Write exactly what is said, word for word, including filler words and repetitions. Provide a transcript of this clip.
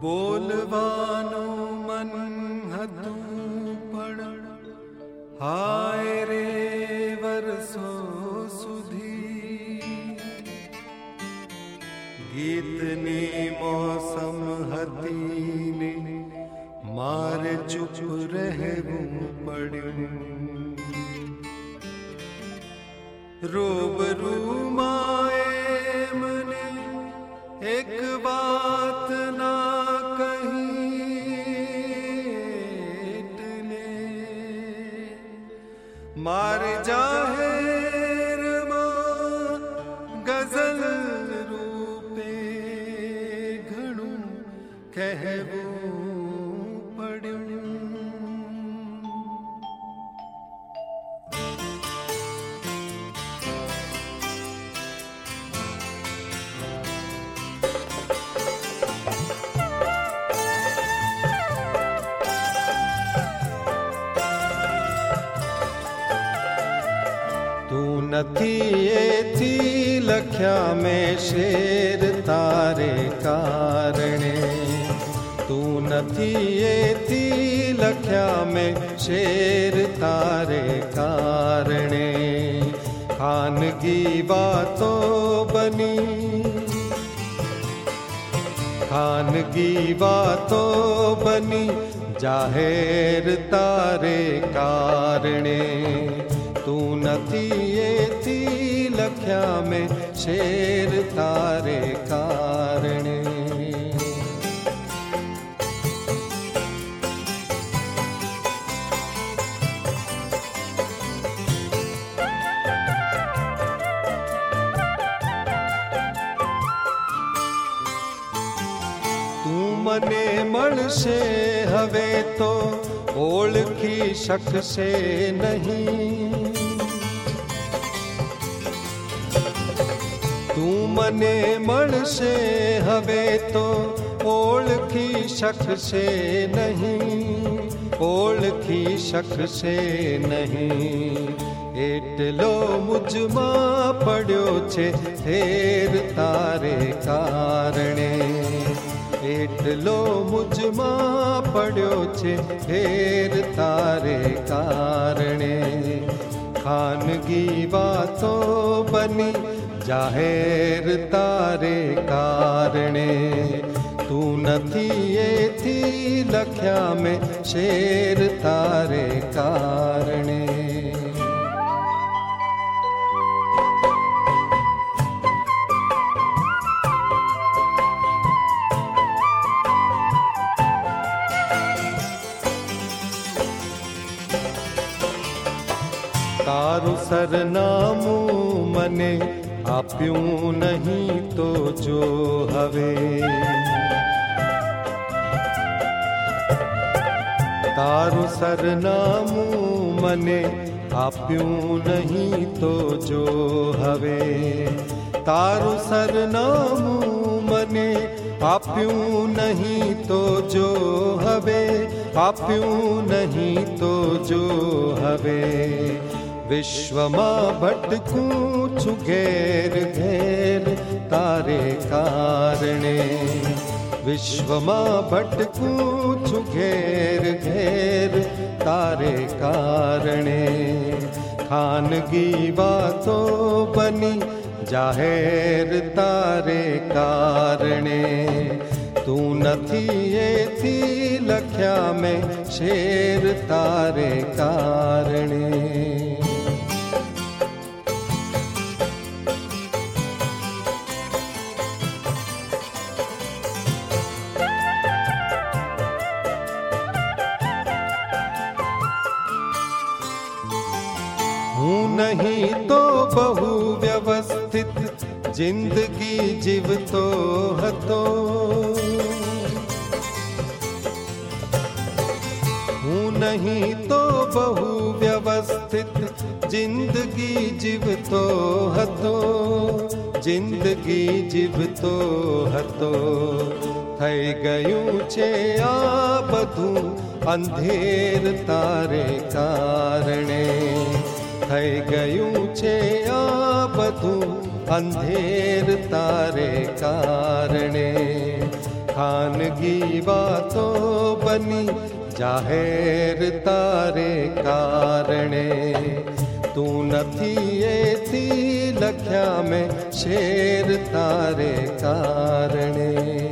બોલવાનું મન હતું પણ હાય રે વર્ષો સુધી ગીતની મોસમ હતી ને મારે ચૂપ રહેવું પડ્યું. રૂબરૂ માએ મને એક વાત ના કહી એટલે મારે જાહેરમાં ગઝલ રૂપે ઘણું કહેવું પડ્યું. નથી એથી લખ્યા મેં શેર તારે કારણે, તું નથી એથી લખ્યા મેં શેર તારે કારણે. ખાનગી વાતો બની, ખાનગી વાતો બની જાહેર તારે કારણે. તું નથી એથી લખ્યા મેં શેર તારે કારણે. તું મને મળશે હવે તો ઓળખી શકશે નહીં. તું મને મળશે હવે તો ઓળખી શકશે નહીં, ઓળખી શકશે નહીં. એટલો મુજમાં પડ્યો છે ફેર તારે કારણે, એટલો મુજમાં પડ્યો છે ફેર તારે કારણે. ખાનગી વાતો બની જાહેર તારે કારણે. તું નથી એથી લખ્યા મેં શેર તારે કારણે. તારું સરનામું મને આપ્યું નહીં તો જો હવે, તારું સરનામું મને આપ્યું નહીં તો જો હવે. તારું સરનામું મને આપ્યું નહીં તો જો હવે, આપ્યું નહીં તો જો હવે. વિશ્વમાં ભટકું છું ઘેર ઘેર તારે કારણે, વિશ્વમાં ભટકું છું ઘેર ઘેર તારે કારણે. ખાનગી વાતો બની જાહેર તારે કારણે. તું નથી એથી લખ્યા મેં શેર તારે કારણે. હું નહીં તો બહુ વ્યવસ્થિત જિંદગી જીવતો હતો, હું નહીં તો બહુ વ્યવસ્થિત જિંદગી જીવતો હતો, જિંદગી જીવતો હતો. થઈ ગયું છે આ બધું અંધેર તારે કારણે, થઈ ગયું છે આ બધું અંધેર તારે કારણે. खानगी बातों बनी जाहिर तारे कारणे। तू नथी एथी लख्या में शेर तारे कारणे।